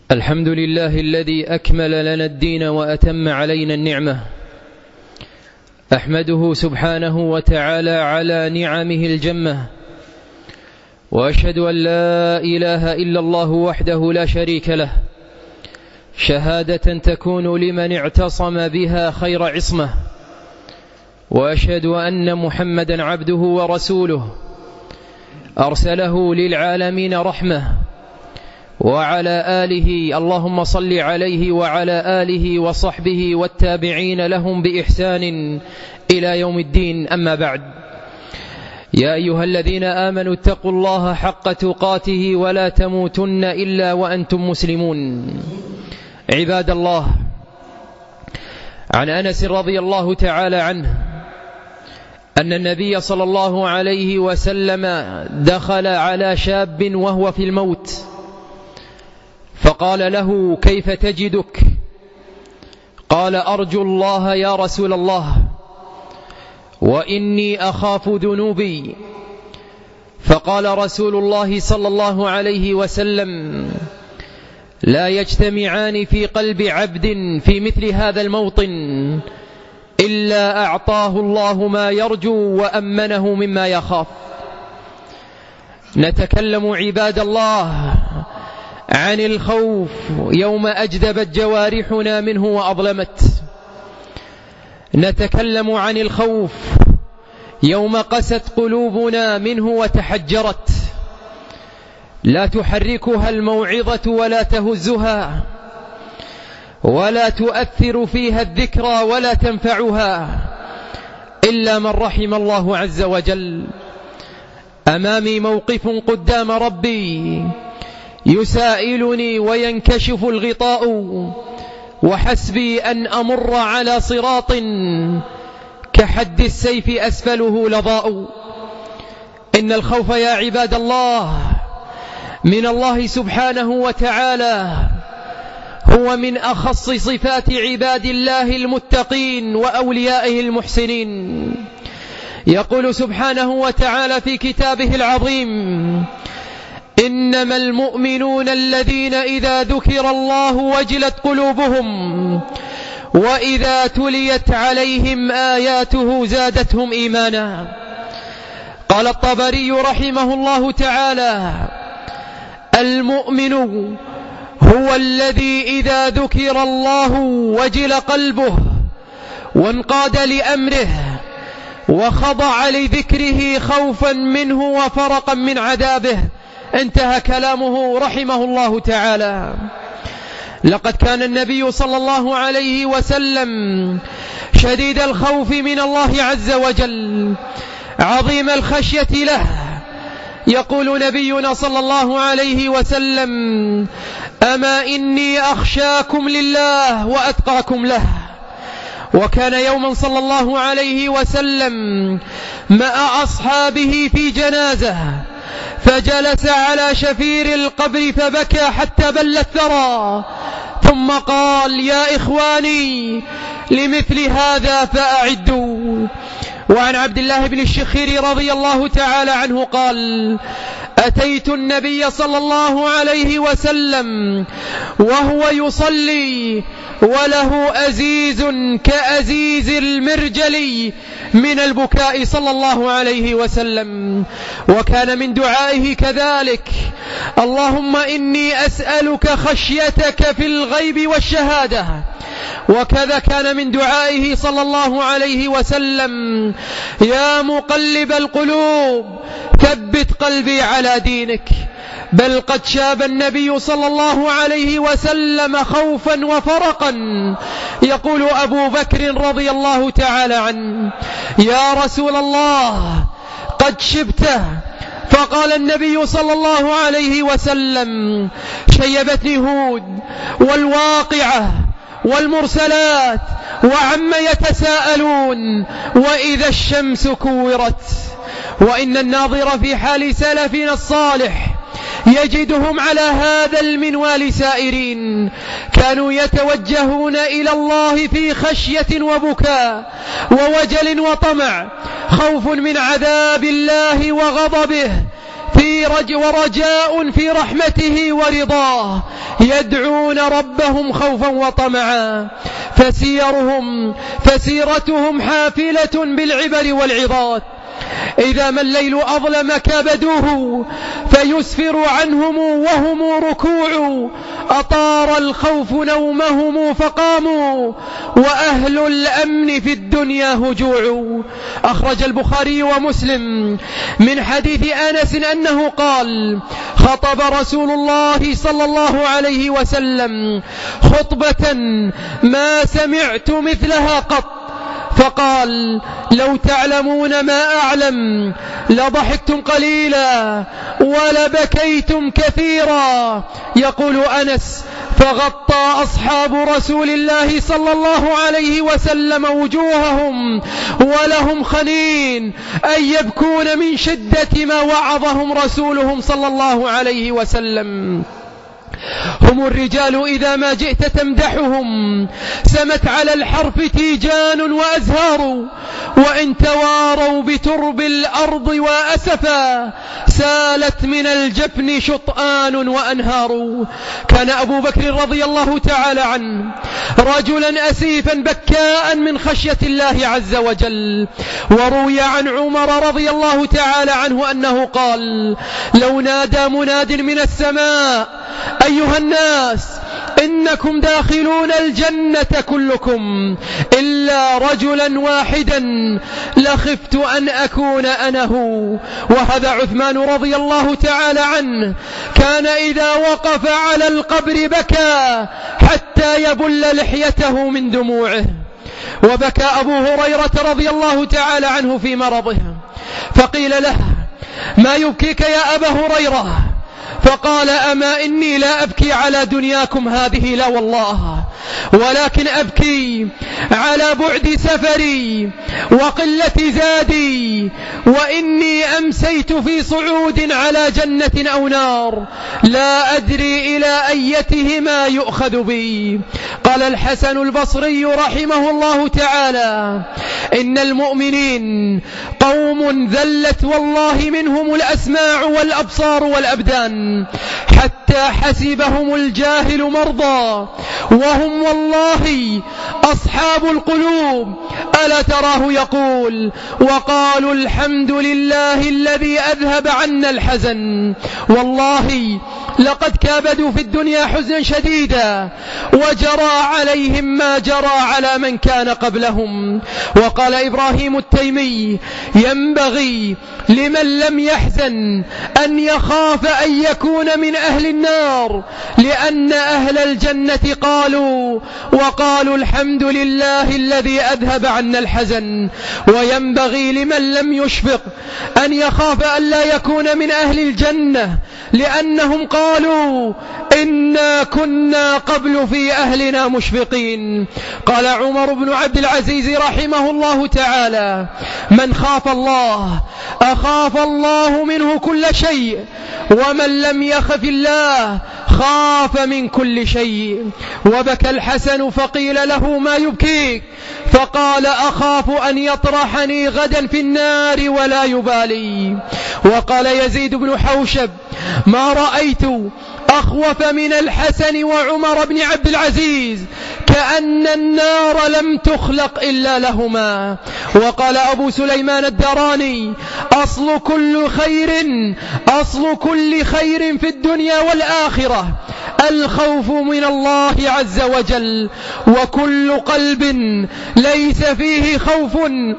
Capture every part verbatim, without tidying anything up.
الحمد لله الذي أكمل لنا الدين وأتم علينا النعمة. أحمده سبحانه وتعالى على نعمه الجمة، وأشهد أن لا إله إلا الله وحده لا شريك له، شهادة تكون لمن اعتصم بها خير عصمة. وأشهد أن محمدا عبده ورسوله أرسله للعالمين رحمة، وعلى آله اللهم صل عليه وعلى آله وصحبه والتابعين لهم بإحسان إلى يوم الدين. أما بعد، يا أيها الذين آمنوا اتقوا الله حق تقاته ولا تموتن إلا وأنتم مسلمون. عباد الله، عن أنس رضي الله تعالى عنه أن النبي صلى الله عليه وسلم دخل على شاب وهو في الموت، فقال له: كيف تجدك؟ قال: أرجو الله يا رسول الله، وإني أخاف ذنوبي. فقال رسول الله صلى الله عليه وسلم: لا يجتمعان في قلب عبد في مثل هذا الموطن إلا أعطاه الله ما يرجو وأمنه مما يخاف. نتكلم عباد الله عن الخوف يوم أجدبت جوارحنا منه وأظلمت. نتكلم عن الخوف يوم قست قلوبنا منه وتحجرت، لا تحركها الموعظة ولا تهزها، ولا تؤثر فيها الذكرى ولا تنفعها إلا من رحم الله عز وجل. أمامي موقف قدام ربي يسائلني وينكشف الغطاء، وحسبي أن أمر على صراط كحد السيف أسفله لظاء. إن الخوف يا عباد الله من الله سبحانه وتعالى هو من أخص صفات عباد الله المتقين وأوليائه المحسنين. يقول سبحانه وتعالى في كتابه العظيم: إنما المؤمنون الذين إذا ذكر الله وجلت قلوبهم وإذا تليت عليهم آياته زادتهم إيمانا. قال الطبري رحمه الله تعالى: المؤمن هو الذي إذا ذكر الله وجل قلبه وانقاد لأمره وخضع لذكره خوفا منه وفرقا من عذابه. انتهى كلامه رحمه الله تعالى. لقد كان النبي صلى الله عليه وسلم شديد الخوف من الله عز وجل، عظيم الخشية له. يقول نبينا صلى الله عليه وسلم: أما إني أخشاكم لله وأتقاكم له. وكان يوما صلى الله عليه وسلم مع أصحابه في جنازة، فجلس على شفير القبر فبكى حتى بل الثرى، ثم قال: يا إخواني لمثل هذا فأعدوا. وعن عبد الله بن الشخير رضي الله تعالى عنه قال: أتيت النبي صلى الله عليه وسلم وهو يصلي وله أزيز كأزيز المرجل من البكاء صلى الله عليه وسلم. وكان من دعائه كذلك: اللهم إني أسألك خشيتك في الغيب والشهادة. وكذا كان من دعائه صلى الله عليه وسلم: يا مقلب القلوب ثبت قلبي على دينك. بل قد شاب النبي صلى الله عليه وسلم خوفا وفرقا. يقول أبو بكر رضي الله تعالى عنه: يا رسول الله قد شبت. فقال النبي صلى الله عليه وسلم: شيبتني هود والواقعة والمرسلات وعما يتساءلون وإذا الشمس كورت. وإن الناظر في حال سلفنا الصالح يجدهم على هذا المنوال سائرين، كانوا يتوجهون إلى الله في خشية وبكاء ووجل وطمع، خوف من عذاب الله وغضبه في رج ورجاء في رحمته ورضاه، يدعون ربهم خوفا وطمعا، فسيرهم فسيرتهم حافلة بالعبر والعظات. إذا ما الليل أظلم كابدوه فيسفر عنهم وهم ركوع، أطار الخوف نومهم فقاموا، وأهل الأمن في الدنيا هجوع. أخرج البخاري ومسلم من حديث أنس أنه قال: خطب رسول الله صلى الله عليه وسلم خطبة ما سمعت مثلها قط، فقال: لو تعلمون ما أعلم لضحكتم قليلا ولبكيتم كثيرا. يقول أنس: فغطى أصحاب رسول الله صلى الله عليه وسلم وجوههم ولهم خنين، أي يبكون من شدة ما وعظهم رسولهم صلى الله عليه وسلم. هم الرجال إذا ما جئت تمدحهم سمت على الحرف تيجان وأزهار، وإن تواروا بترب الأرض وأسفا سالت من الجفن شطآن وأنهار. كان أبو بكر رضي الله تعالى عنه رجلا أسيفا بكاء من خشية الله عز وجل. وروي عن عمر رضي الله تعالى عنه أنه قال: لو نادى مناد من السماء: أيها الناس إنكم داخلون الجنة كلكم إلا رجلا واحدا لخفت أن أكون أنا هو. وهذا عثمان رضي الله تعالى عنه كان إذا وقف على القبر بكى حتى يبل لحيته من دموعه. وبكى أبو هريرة رضي الله تعالى عنه في مرضه، فقيل له: ما يبكيك يا أبا هريرة؟ فقال: أما إني لا أبكي على دنياكم هذه، لا والله، ولكن أبكي على بعد سفري وقلة زادي، وإني أمسيت في صعود على جنة أو نار لا أدري إلى أيتهما يؤخذ بي. قال الحسن البصري رحمه الله تعالى: إن المؤمنين قوم ذلت والله منهم الأسماع والأبصار والأبدان حتى حسبهم الجاهل مرضى، وهم والله أصحاب القلوب. ألا تراه يقول: وقالوا الحمد لله الذي أذهب عنا الحزن. والله لقد كابدوا في الدنيا حزنا شديدا، وجرى عليهم ما جرى على من كان قبلهم. وقال إبراهيم التيمي: ينبغي لمن لم يحزن أن يخاف أن يكون من أهل النار، لأن أهل الجنة قالوا وقالوا الحمد لله الذي أذهب عنا الحزن. وينبغي لمن لم يشفق أن يخاف أن لا يكون من أهل الجنة، لأنهم قالوا إنا كنا قبل في أهلنا مشفقين. قال عمر بن عبد العزيز رحمه الله تعالى: من خاف الله أخاف الله منه كل شيء، ومن لم يخف الله خاف من كل شيء. وبكى الحسن فقيل له: ما يبكيك؟ فقال: أخاف أن يطرحني غدا في النار ولا يبالي. وقال يزيد بن حوشب: ما رأيت أخوف من الحسن وعمر بن عبد العزيز، كأن النار لم تخلق إلا لهما. وقال أبو سليمان الدراني: أصل كل خير أصل كل خير في الدنيا والآخرة الخوف من الله عز وجل، وكل قلب ليس فيه خوف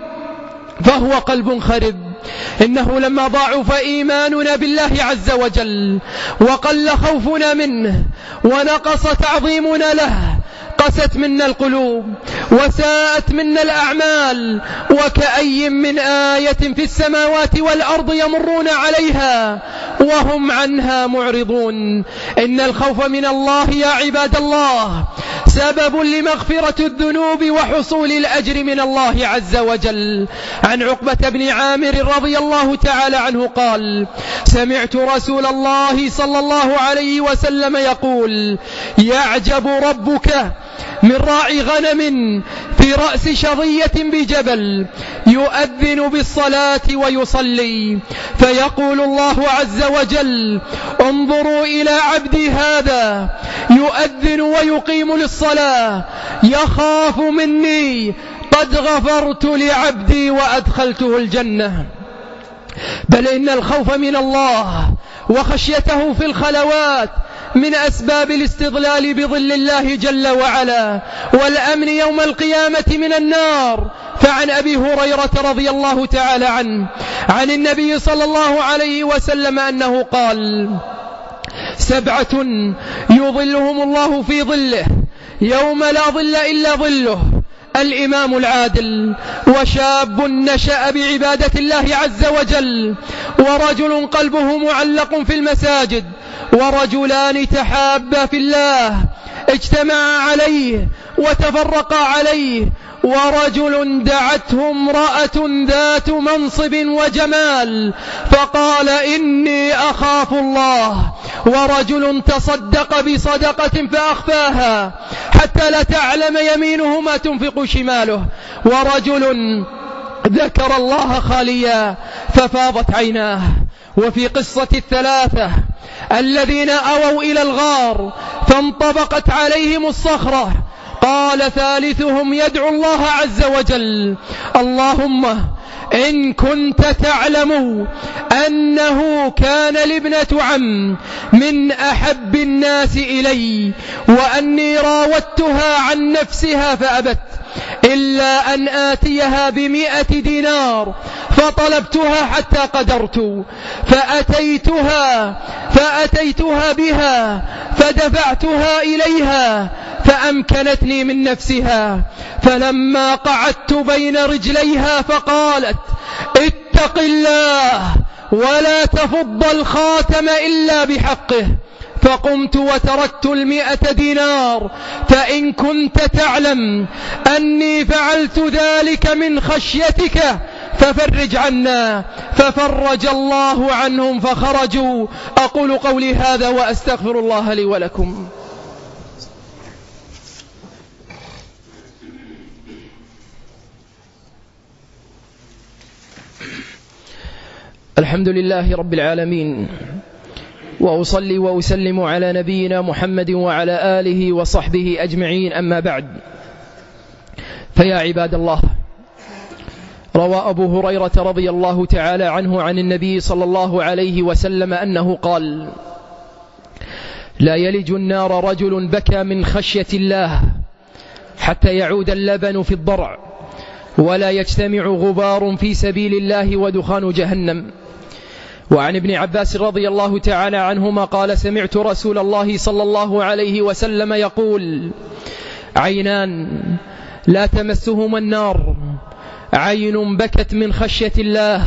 فهو قلب خرب. إنه لما ضعف إيماننا بالله عز وجل وقل خوفنا منه ونقص تعظيمنا له قست منا القلوب وساءت منا الأعمال، وكأي من آية في السماوات والأرض يمرون عليها وهم عنها معرضون. إن الخوف من الله يا عباد الله سبب لمغفرة الذنوب وحصول الأجر من الله عز وجل. عن عقبة بن عامر رضي الله تعالى عنه قال: سمعت رسول الله صلى الله عليه وسلم يقول: يعجب ربك من راعي غنم في رأس شظية بجبل يؤذن بالصلاة ويصلي، فيقول الله عز وجل: انظروا إلى عبدي هذا يؤذن ويقيم للصلاة، يخاف مني، قد غفرت لعبدي وأدخلته الجنة. بل إن الخوف من الله وخشيته في الخلوات من أسباب الاستظلال بظل الله جل وعلا والأمن يوم القيامة من النار. فعن أبي هريرة رضي الله تعالى عنه عن النبي صلى الله عليه وسلم أنه قال: سبعة يظلهم الله في ظله يوم لا ظل إلا ظله: الإمام العادل، وشاب نشأ بعبادة الله عز وجل، ورجل قلبه معلق في المساجد، ورجلان تحابا في الله اجتمعا عليه وتفرقا عليه، ورجل دعته امرأة ذات منصب وجمال فقال: إني أخاف الله، ورجل تصدق بصدقة فأخفاها حتى لا تعلم يمينه ما تنفق شماله، ورجل ذكر الله خاليا ففاضت عيناه. وفي قصة الثلاثة الذين أووا إلى الغار فانطبقت عليهم الصخرة، قال ثالثهم يدعو الله عز وجل: اللهم إن كنت تعلم أنه كان لابنة عم من أحب الناس إلي، وأني راودتها عن نفسها فأبت إلا أن آتيها بمئة دينار، فطلبتها حتى قدرت فأتيتها فأتيتها بها فدفعتها إليها فأمكنتني من نفسها، فلما قعدت بين رجليها فقالت: اتق الله ولا تفض الخاتم إلا بحقه، فقمت وتركت المئة دينار، فإن كنت تعلم أني فعلت ذلك من خشيتك ففرج عنا، ففرج الله عنهم فخرجوا. أقول قولي هذا وأستغفر الله لي ولكم. الحمد لله رب العالمين، وأصلي وأسلم على نبينا محمد وعلى آله وصحبه أجمعين، أما بعد، فيا عباد الله، روى أبو هريرة رضي الله تعالى عنه عن النبي صلى الله عليه وسلم أنه قال: لا يلج النار رجل بكى من خشية الله حتى يعود اللبن في الضرع، ولا يجتمع غبار في سبيل الله ودخان جهنم. وعن ابن عباس رضي الله تعالى عنهما قال: سمعت رسول الله صلى الله عليه وسلم يقول: عينان لا تمسهما النار، عين بكت من خشية الله،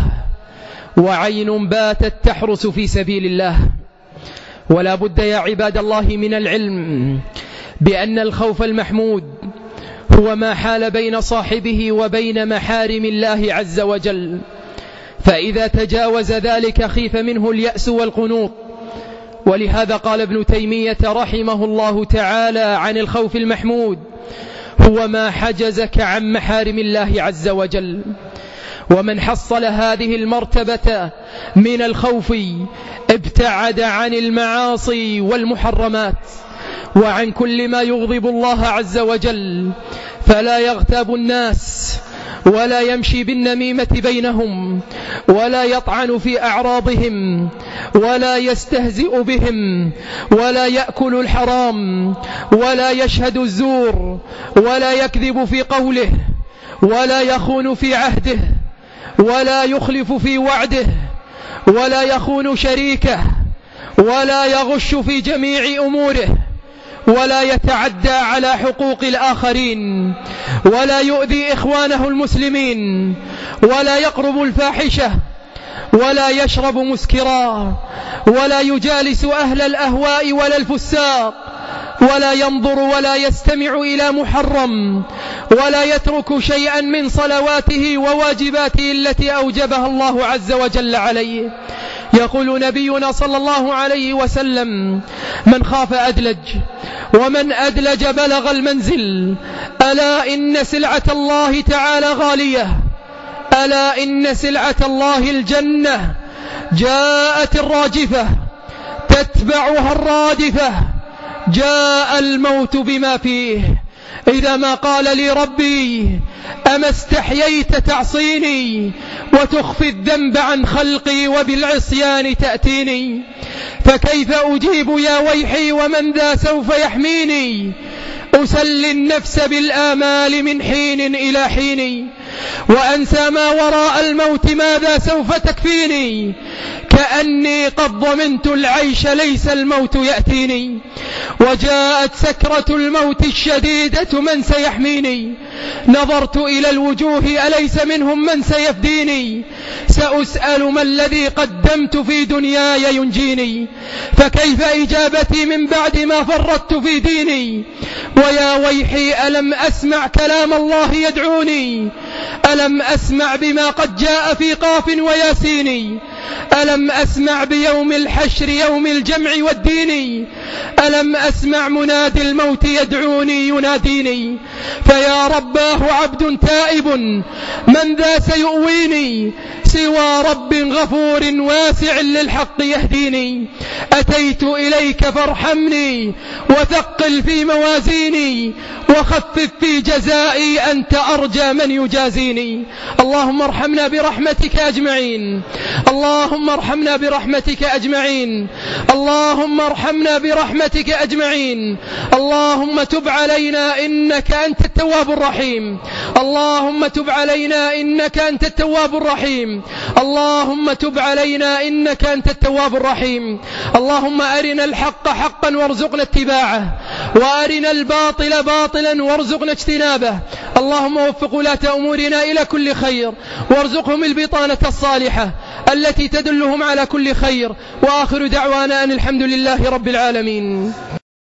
وعين باتت تحرس في سبيل الله. ولا بد يا عباد الله من العلم بأن الخوف المحمود هو ما حال بين صاحبه وبين محارم الله عز وجل، فإذا تجاوز ذلك خيف منه اليأس والقنوط. ولهذا قال ابن تيمية رحمه الله تعالى عن الخوف المحمود: هو ما حجزك عن محارم الله عز وجل. ومن حصل هذه المرتبة من الخوف ابتعد عن المعاصي والمحرمات وعن كل ما يغضب الله عز وجل، فلا يغتاب الناس، ولا يمشي بالنميمة بينهم، ولا يطعن في أعراضهم، ولا يستهزئ بهم، ولا يأكل الحرام، ولا يشهد الزور، ولا يكذب في قوله، ولا يخون في عهده، ولا يخلف في وعده، ولا يخون شريكه، ولا يغش في جميع أموره، ولا يتعدى على حقوق الآخرين، ولا يؤذي إخوانه المسلمين، ولا يقرب الفاحشة، ولا يشرب مسكرا، ولا يجالس أهل الأهواء ولا الفساق، ولا ينظر ولا يستمع إلى محرم، ولا يترك شيئا من صلواته وواجباته التي أوجبها الله عز وجل عليه. يقول نبينا صلى الله عليه وسلم: من خاف أدلج، ومن أدلج بلغ المنزل. ألا إن سلعة الله تعالى غالية، ألا إن سلعة الله الجنة. جاءت الراجفة تتبعها الرادفة، جاء الموت بما فيه. إذا ما قال لي ربي: أما استحييت تعصيني وتخفي الذنب عن خلقي وبالعصيان تأتيني، فكيف أجيب يا ويحي ومن ذا سوف يحميني؟ أسلي النفس بالآمال من حين إلى حين، وأنسى ما وراء الموت ماذا سوف تكفيني؟ كأني قد ضمنت العيش ليس الموت يأتيني، وجاءت سكرة الموت الشديدة من سيحميني؟ نظرت إلى الوجوه أليس منهم من سيفديني؟ سأسأل ما الذي قدمت في دنياي ينجيني، فكيف إجابتي من بعد ما فرطت في ديني؟ ويا ويحي ألم أسمع كلام الله يدعوني؟ ألم أسمع بما قد جاء في قاف وياسين؟ ألم أسمع بيوم الحشر يوم الجمع والدين؟ ألم أسمع منادي الموت يدعوني يناديني؟ فيا رباه عبد تائب من ذا سيؤويني؟ سوى رب غفور واسع للحق يهديني. أتيت إليك فارحمني وثقل في موازيني، وخفف في جزائي أنت أرجى من يجازيني. اللهم ارحمنا برحمتك أجمعين، اللهم ارحمنا برحمتك أجمعين، اللهم ارحمنا برحمتك أجمعين. اللهم تب علينا إنك أنت التواب الرحيم، اللهم تب علينا إنك أنت التواب الرحيم، اللهم تب علينا إنك أنت التواب الرحيم. اللهم أرنا الحق حقا وارزقنا اتباعه، وأرنا الباطل باطلا وارزقنا اجتنابه. اللهم وفق ولاة أمورنا إلى كل خير، وارزقهم البطانة الصالحة التي تدلهم على كل خير. وآخر دعوانا أن الحمد لله رب العالمين.